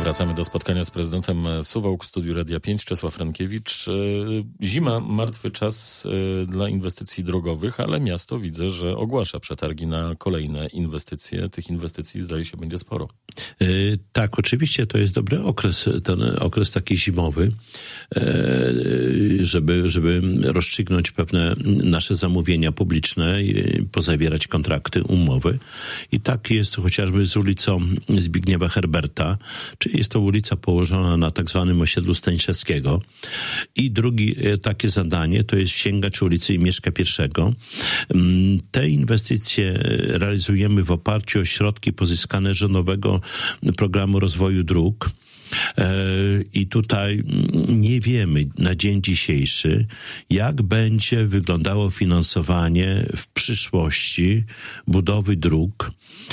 Wracamy do spotkania z prezydentem Suwałk w studiu Radia 5, Czesław Rękiewicz. Zima, martwy czas dla inwestycji drogowych, ale miasto widzę, że ogłasza przetargi na kolejne inwestycje. Tych inwestycji zdaje się będzie sporo. Tak, oczywiście to jest dobry okres, ten okres taki zimowy, żeby rozstrzygnąć pewne nasze zamówienia publiczne i pozawierać kontrakty, umowy. I tak jest chociażby z ulicą Zbigniewa Herberta, czyli jest to ulica położona na tak zwanym osiedlu Stanisławskiego. I drugie takie zadanie to jest sięgacz ulicy Mieszka I. Te inwestycje realizujemy w oparciu o środki pozyskane z rządowego programu rozwoju dróg. I tutaj nie wiemy na dzień dzisiejszy, jak będzie wyglądało finansowanie w przyszłości budowy dróg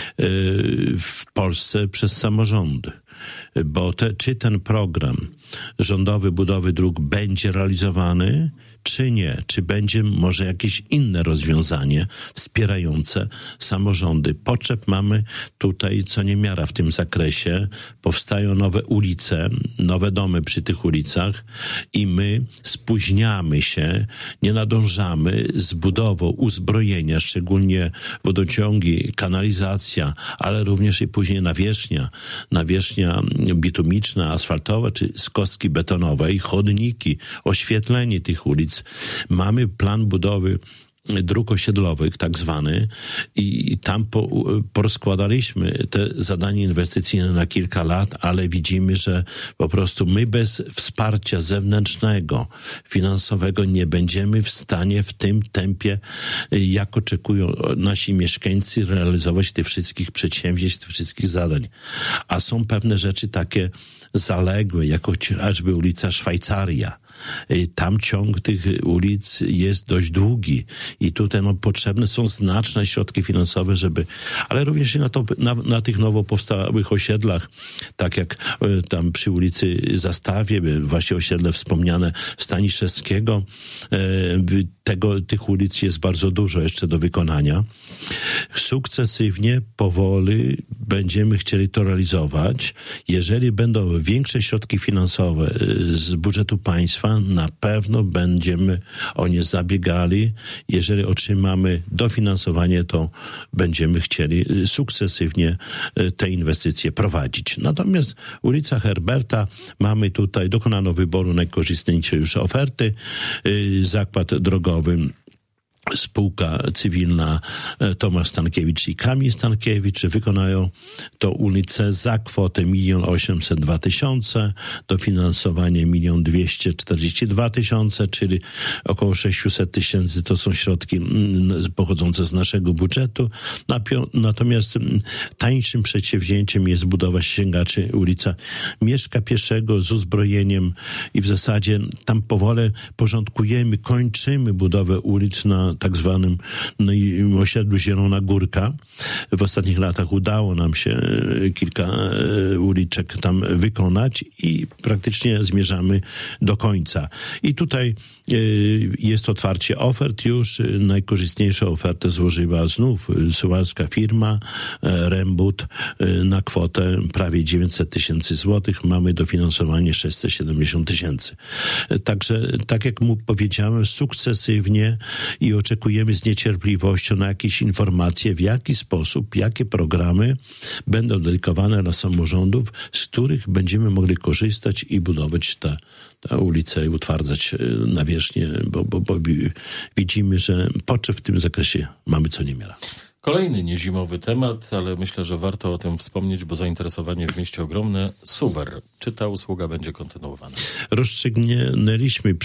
w Polsce przez samorządy. Bo czy ten program rządowy budowy dróg będzie realizowany, czy nie? Czy będzie może jakieś inne rozwiązanie wspierające samorządy? Potrzeb mamy tutaj co niemiara w tym zakresie. Powstają nowe ulice, nowe domy przy tych ulicach i my spóźniamy się, nie nadążamy z budową uzbrojenia, szczególnie wodociągi, kanalizacja, ale również i później nawierzchnia bitumiczna, asfaltowa czy z kostki betonowej, chodniki, oświetlenie tych ulic. Mamy plan budowy dróg osiedlowych, tak zwany, i tam porozkładaliśmy te zadania inwestycyjne na kilka lat, ale widzimy, że po prostu my bez wsparcia zewnętrznego, finansowego nie będziemy w stanie w tym tempie, jak oczekują nasi mieszkańcy, realizować tych wszystkich przedsięwzięć, tych wszystkich zadań. A są pewne rzeczy takie zaległe, jak chociażby ulica Szwajcaria. Tam ciąg tych ulic jest dość długi i tutaj potrzebne są znaczne środki finansowe, ale również i na tych nowo powstałych osiedlach, tak jak tam przy ulicy Zastawie, właśnie osiedle wspomniane Staniszewskiego, tych ulic jest bardzo dużo jeszcze do wykonania. Sukcesywnie, powoli będziemy chcieli to realizować. Jeżeli będą większe środki finansowe z budżetu państwa, na pewno będziemy o nie zabiegali. Jeżeli otrzymamy dofinansowanie, to będziemy chcieli sukcesywnie te inwestycje prowadzić. Natomiast ulica Herberta, mamy tutaj, dokonano wyboru najkorzystniejszej już oferty. Zakład drogowy, spółka cywilna Tomasz Stankiewicz i Kamil Stankiewicz wykonają to ulicę za kwotę 1 802 000, dofinansowanie 1 242 000, czyli około 600 000 to są środki pochodzące z naszego budżetu. Natomiast tańszym przedsięwzięciem jest budowa sięgaczy ulica Mieszka I z uzbrojeniem i w zasadzie tam powoli porządkujemy, kończymy budowę ulic na tak zwanym osiedlu Zielona Górka. W ostatnich latach udało nam się kilka uliczek tam wykonać i praktycznie zmierzamy do końca. I tutaj jest otwarcie ofert już. Najkorzystniejszą ofertę złożyła znów suwalska firma Rembut na kwotę prawie 900 000 złotych. Mamy dofinansowanie 670 000. Także, tak jak mu powiedziałem, sukcesywnie i oczekujemy z niecierpliwością na jakieś informacje, w jaki sposób, jakie programy będą dedykowane dla samorządów, z których będziemy mogli korzystać i budować te ulice i utwardzać nawierzchnię, bo widzimy, że potrzeb w tym zakresie mamy co niemiara. Kolejny niezimowy temat, ale myślę, że warto o tym wspomnieć, bo zainteresowanie w mieście ogromne. Suwer. Czy ta usługa będzie kontynuowana? Rozstrzygnęliśmy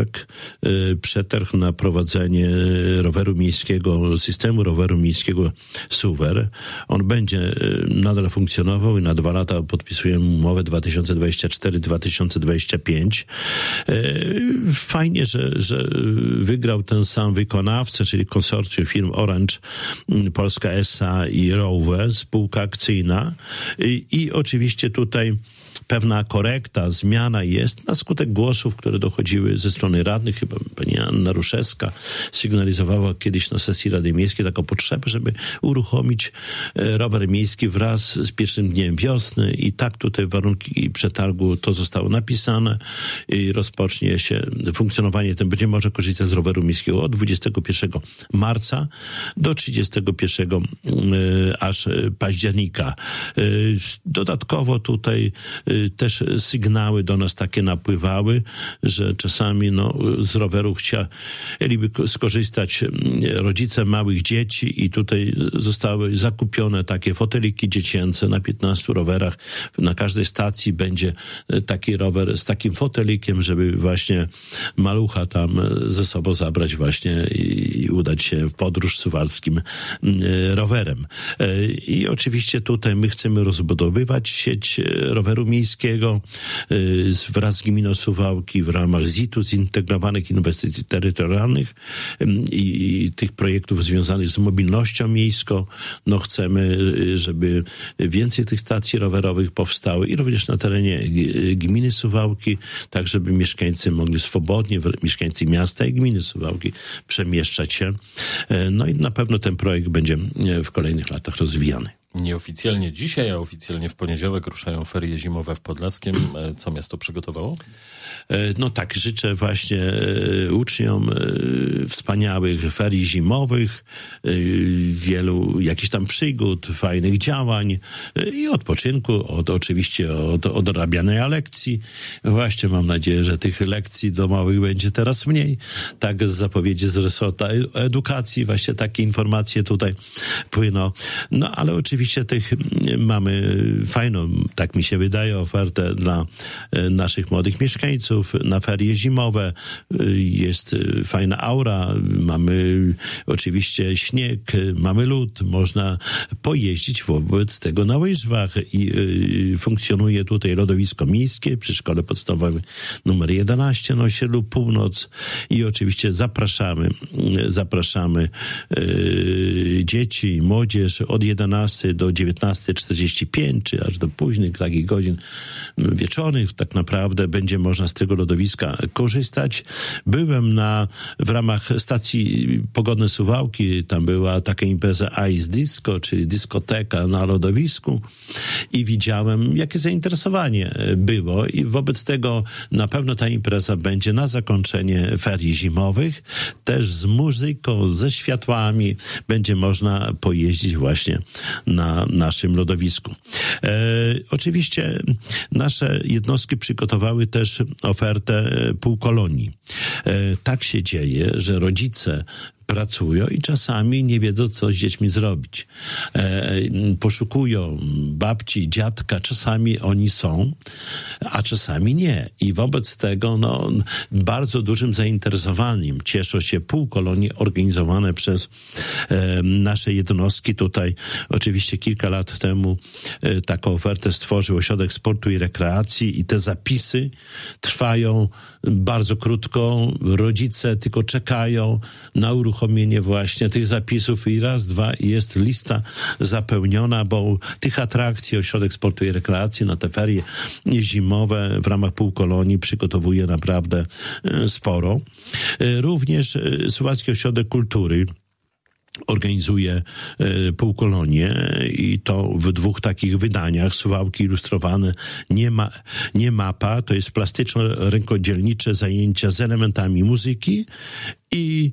przetarg na prowadzenie roweru miejskiego, systemu roweru miejskiego Suwer. On będzie nadal funkcjonował i na 2 lata podpisujemy umowę 2024-2025. Fajnie, że wygrał ten sam wykonawca, czyli konsorcjum firm Orange Polska S.A. i Rowe, spółka akcyjna. I oczywiście tutaj pewna korekta, zmiana jest na skutek głosów, które dochodziły ze strony radnych. Chyba pani Anna Ruszewska sygnalizowała kiedyś na sesji Rady Miejskiej taką potrzebę, żeby uruchomić rower miejski wraz z pierwszym dniem wiosny i tak tutaj warunki przetargu to zostało napisane i rozpocznie się funkcjonowanie. Ten będzie może korzystać z roweru miejskiego od 21 marca do 31 aż października. Dodatkowo tutaj też sygnały do nas takie napływały, że czasami z roweru chcieliby skorzystać rodzice małych dzieci i tutaj zostały zakupione takie foteliki dziecięce na 15 rowerach. Na każdej stacji będzie taki rower z takim fotelikiem, żeby właśnie malucha tam ze sobą zabrać właśnie i udać się w podróż suwalskim rowerem. I oczywiście tutaj my chcemy rozbudowywać sieć roweru miejskiego wraz z gminą Suwałki w ramach ZIT-u, Zintegrowanych Inwestycji Terytorialnych i tych projektów związanych z mobilnością miejską. Chcemy, żeby więcej tych stacji rowerowych powstały i również na terenie gminy Suwałki, tak żeby mieszkańcy mogli swobodnie, mieszkańcy miasta i gminy Suwałki przemieszczać się. I na pewno ten projekt będzie w kolejnych latach rozwijany. Nieoficjalnie dzisiaj, a oficjalnie w poniedziałek ruszają ferie zimowe w Podlaskiem. Co miasto przygotowało? Tak, życzę właśnie uczniom wspaniałych ferii zimowych, wielu jakichś tam przygód, fajnych działań i odpoczynku, oczywiście od odrabiania lekcji. Właśnie mam nadzieję, że tych lekcji domowych będzie teraz mniej. Tak z zapowiedzi z resortu edukacji właśnie takie informacje tutaj płyną. Ale oczywiście mamy fajną, tak mi się wydaje, ofertę dla naszych młodych mieszkańców na ferie zimowe. Jest fajna aura, mamy oczywiście śnieg, mamy lód, można pojeździć wobec tego na łyżwach i funkcjonuje tutaj lodowisko miejskie przy Szkole Podstawowej numer 11 na osiedlu Północ i oczywiście zapraszamy dzieci i młodzież od 11 do 19:45 czy aż do późnych takich godzin wieczornych. Tak naprawdę będzie można z tego lodowiska korzystać. Byłem w ramach stacji Pogodne Suwałki, tam była taka impreza Ice Disco, czyli dyskoteka na lodowisku i widziałem, jakie zainteresowanie było i wobec tego na pewno ta impreza będzie na zakończenie ferii zimowych, też z muzyką, ze światłami, będzie można pojeździć właśnie na naszym lodowisku. Oczywiście nasze jednostki przygotowały też ofertę półkolonii. Tak się dzieje, że rodzice pracują i czasami nie wiedzą, co z dziećmi zrobić. Poszukują babci, dziadka, czasami oni są, a czasami nie. I wobec tego bardzo dużym zainteresowaniem cieszą się półkolonie organizowane przez nasze jednostki. Tutaj oczywiście kilka lat temu taką ofertę stworzył Ośrodek Sportu i Rekreacji i te zapisy trwają bardzo krótko. Rodzice tylko czekają na uruchomienie właśnie tych zapisów i raz, dwa jest lista zapełniona, bo tych atrakcji Ośrodek Sportu i Rekreacji na te ferie zimowe w ramach półkolonii przygotowuje naprawdę sporo. Również Suwalski Ośrodek Kultury organizuje półkolonie i to w 2 takich wydaniach. Suwałki ilustrowane, nie mapa, to jest plastyczno-rękodzielnicze zajęcia z elementami muzyki i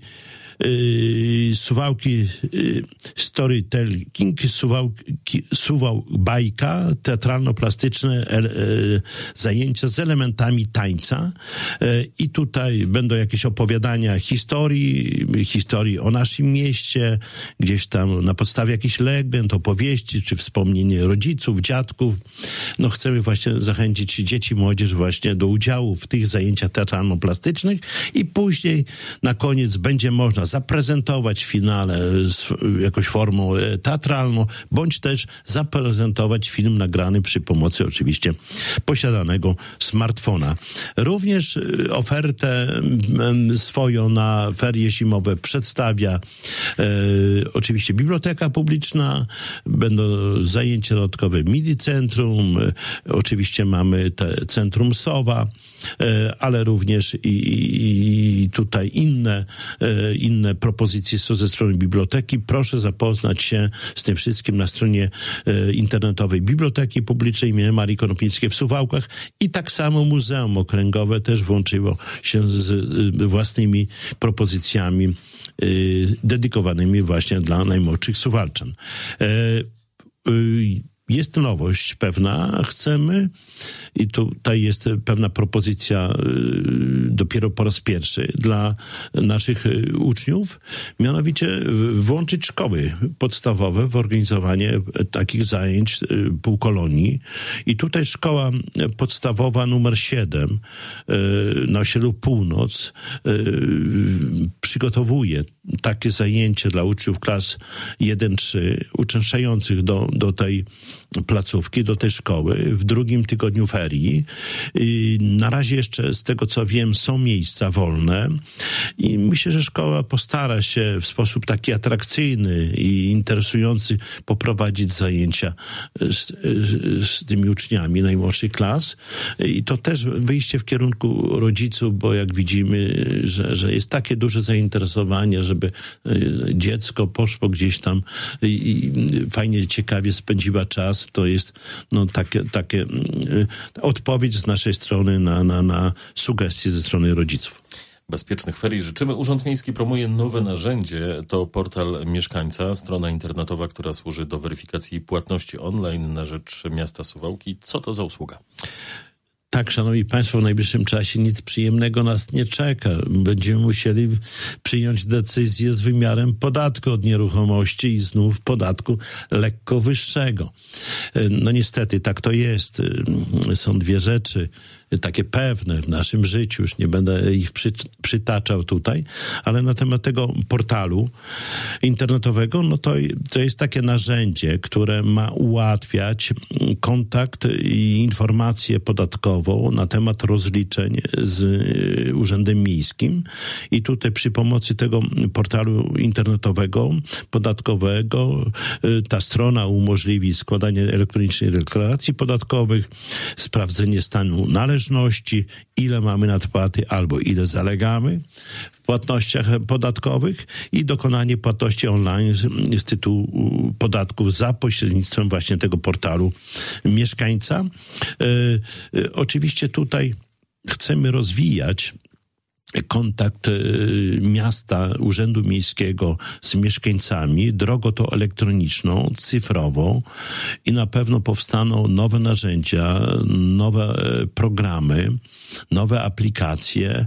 Suwałki Storytelling, Suwał bajka, teatralno-plastyczne zajęcia z elementami tańca i tutaj będą jakieś opowiadania historii o naszym mieście, gdzieś tam na podstawie jakichś legend, opowieści, czy wspomnienie rodziców, dziadków. Chcemy właśnie zachęcić dzieci, młodzież właśnie do udziału w tych zajęciach teatralno-plastycznych i później na koniec będzie można zaprezentować w finale jakąś formą teatralną, bądź też zaprezentować film nagrany przy pomocy oczywiście posiadanego smartfona. Również ofertę swoją na ferie zimowe przedstawia oczywiście Biblioteka Publiczna, będą zajęcia dodatkowe MIDI Centrum, oczywiście mamy Centrum Sowa, ale również i tutaj inne propozycje są ze strony biblioteki. Proszę zapoznać się z tym wszystkim na stronie internetowej Biblioteki Publicznej im. Marii Konopnickiej w Suwałkach i tak samo Muzeum Okręgowe też włączyło się z własnymi propozycjami dedykowanymi właśnie dla najmłodszych Suwalczan. Jest nowość pewna, chcemy i tutaj jest pewna propozycja dopiero po raz pierwszy dla naszych uczniów, mianowicie włączyć szkoły podstawowe w organizowanie takich zajęć półkolonii i tutaj szkoła podstawowa numer 7 na osiedlu Północ przygotowuje takie zajęcie dla uczniów klas 1-3 uczęszczających do tej placówki, do tej szkoły w drugim tygodniu ferii. Na razie jeszcze z tego co wiem są miejsca wolne i myślę, że szkoła postara się w sposób taki atrakcyjny i interesujący poprowadzić zajęcia z tymi uczniami najmłodszych klas i to też wyjście w kierunku rodziców, bo jak widzimy, że jest takie duże zainteresowanie, żeby dziecko poszło gdzieś tam i fajnie, ciekawie spędziła czas, to jest takie odpowiedź z naszej strony na sugestie ze strony rodziców. Bezpiecznych ferii życzymy. Urząd Miejski promuje nowe narzędzie. To portal mieszkańca, strona internetowa, która służy do weryfikacji płatności online na rzecz miasta Suwałki. Co to za usługa? Tak, szanowni państwo, w najbliższym czasie nic przyjemnego nas nie czeka. Będziemy musieli przyjąć decyzję z wymiarem podatku od nieruchomości i znów podatku lekko wyższego. No niestety, tak to jest. Są dwie rzeczy takie pewne w naszym życiu, już nie będę ich przytaczał tutaj, ale na temat tego portalu internetowego, no to jest takie narzędzie, które ma ułatwiać kontakt i informację podatkową na temat rozliczeń z Urzędem Miejskim i tutaj przy pomocy tego portalu internetowego, podatkowego, ta strona umożliwi składanie elektronicznej deklaracji podatkowych, sprawdzenie stanu należności, ile mamy nadpłaty albo ile zalegamy w płatnościach podatkowych i dokonanie płatności online z tytułu podatków za pośrednictwem właśnie tego portalu mieszkańca. Oczywiście tutaj chcemy rozwijać kontakt miasta, Urzędu Miejskiego z mieszkańcami drogą to elektroniczną, cyfrową i na pewno powstaną nowe narzędzia, nowe programy, nowe aplikacje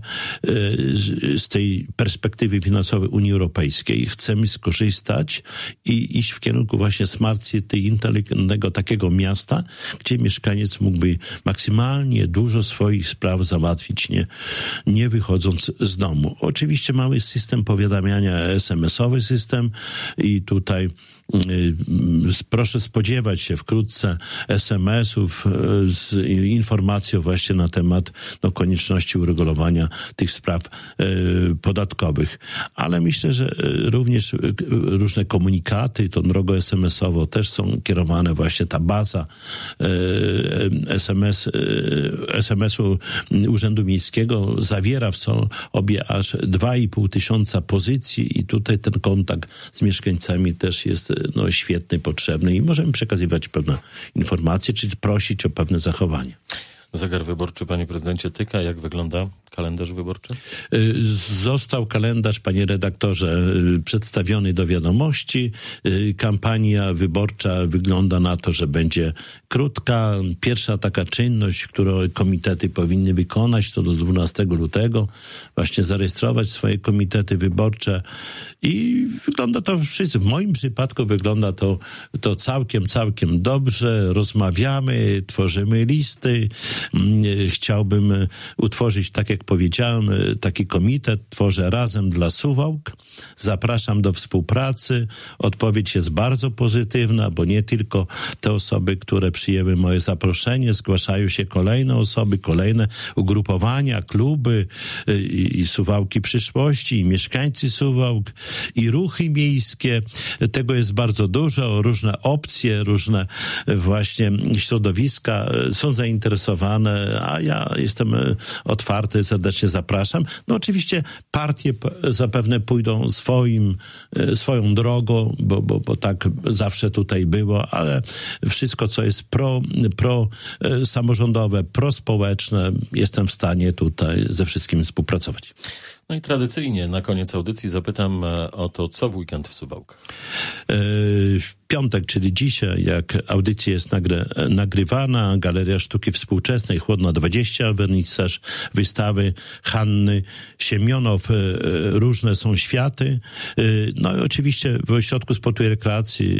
z tej perspektywy finansowej Unii Europejskiej. Chcemy skorzystać i iść w kierunku właśnie Smart City, inteligentnego takiego miasta, gdzie mieszkaniec mógłby maksymalnie dużo swoich spraw załatwić, nie wychodząc z domu. Oczywiście mamy system powiadamiania, SMS-owy system i tutaj proszę spodziewać się wkrótce SMS-ów z informacją właśnie na temat konieczności uregulowania tych spraw podatkowych. Ale myślę, że również różne komunikaty tą drogą SMS-ową też są kierowane właśnie ta baza SMS-u Urzędu Miejskiego zawiera w sobie aż 2500 pozycji i tutaj ten kontakt z mieszkańcami też jest świetny, potrzebny i możemy przekazywać pewne informacje, czy prosić o pewne zachowanie. Zegar wyborczy, panie prezydencie, tyka. Jak wygląda kalendarz wyborczy? Został kalendarz, panie redaktorze, przedstawiony do wiadomości. Kampania wyborcza wygląda na to, że będzie krótka. Pierwsza taka czynność, którą komitety powinny wykonać, to do 12 lutego właśnie zarejestrować swoje komitety wyborcze i wygląda to wszystko. W moim przypadku wygląda to całkiem dobrze. Rozmawiamy, tworzymy listy, chciałbym utworzyć, tak jak powiedziałem, taki komitet, tworzę Razem dla Suwałk. Zapraszam do współpracy. Odpowiedź jest bardzo pozytywna, bo nie tylko te osoby, które przyjęły moje zaproszenie, zgłaszają się kolejne osoby, kolejne ugrupowania, kluby i Suwałki Przyszłości, i mieszkańcy Suwałk, i ruchy miejskie. Tego jest bardzo dużo, różne opcje, różne właśnie środowiska są zainteresowane, a ja jestem otwarty, serdecznie zapraszam. No oczywiście partie zapewne pójdą swoją drogą, bo tak zawsze tutaj było, ale wszystko, co jest samorządowe, prospołeczne, jestem w stanie tutaj ze wszystkim współpracować. No i tradycyjnie na koniec audycji zapytam o to, co w weekend w Suwałkach. W piątek, czyli dzisiaj, jak audycja jest nagrywana, Galeria Sztuki Współczesnej, Chłodno 20, wernisaż wystawy Hanny Siemionow, Różne są światy. No i oczywiście w Ośrodku Sportu i Rekreacji,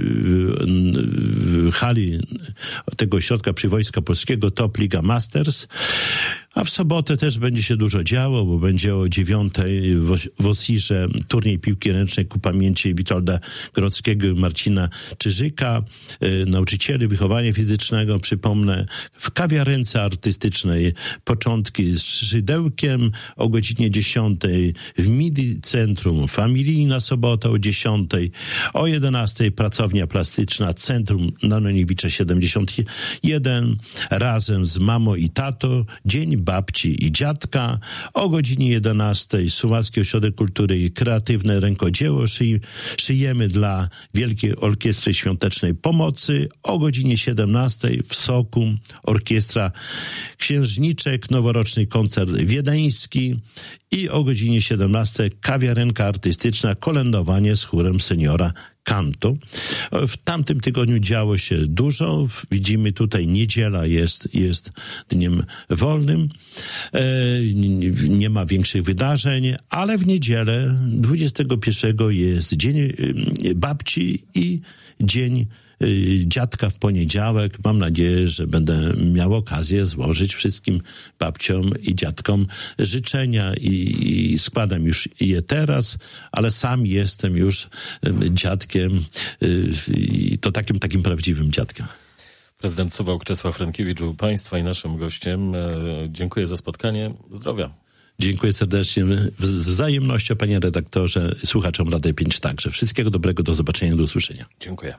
w hali tego ośrodka przy Wojska Polskiego Top Liga Masters. A w sobotę też będzie się dużo działo, bo będzie o 9:00 w Osirze turniej piłki ręcznej ku pamięci Witolda Grodzkiego i Marcina Czyżyka, nauczycieli wychowania fizycznego, przypomnę, w kawiarence artystycznej Początki z Szydełkiem o godzinie 10:00, w MIDI Centrum Familijna sobota o 10:00, o 11:00 pracownia plastyczna Centrum Nanoniewicza 71, razem z mamą i tato, Dzień Babci i Dziadka, o godzinie 11:00 Suwalski Ośrodek Kultury i Kreatywne Rękodzieło szyjemy dla Wielkiej Orkiestry Świątecznej Pomocy, o godzinie 17:00 w Soku Orkiestra Księżniczek, noworoczny koncert wiedeński i o godzinie 17:00 kawiarenka artystyczna, kolędowanie z chórem seniora Kantu. W tamtym tygodniu działo się dużo. Widzimy tutaj, niedziela jest dniem wolnym. Nie ma większych wydarzeń, ale w niedzielę 21 jest Dzień Babci i Dzień Dziadka w poniedziałek. Mam nadzieję, że będę miał okazję złożyć wszystkim babciom i dziadkom życzenia i składam już je teraz, ale sam jestem już dziadkiem i to takim prawdziwym dziadkiem. Prezydent Suwałk Czesław Frankiewicz był Państwa i naszym gościem. Dziękuję za spotkanie. Zdrowia. Dziękuję serdecznie. Z wzajemnością, panie redaktorze, słuchaczom Radia 5 także. Wszystkiego dobrego, do zobaczenia, do usłyszenia. Dziękuję.